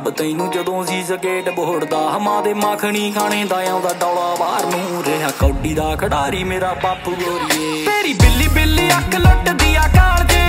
ਰੱਬ ਤੈਨੂੰ ਜਦੋਂ ਸੀ ਸਕੇਟ ਬੋਰਡ ਦਾ ਮਾਂ ਦੇ ਮੱਖਣੀ ਖਾਣੇ ਦਾ ਆਉਂਦਾ ਡੌਲਾ ਬਾਹਰ ਨੂੰ ਰਿਹਾ ਕੌਡੀ ਦਾ ਖਿਡਾਰੀ ਮੇਰਾ ਬਾਪੂ ਗੋਰੀਏ। ਤੇਰੀ ਬਿੱਲੀ ਬਿੱਲੀ ਅੱਖ ਲੁੱਟਦੀ ਆ ਕਾਲਜੇ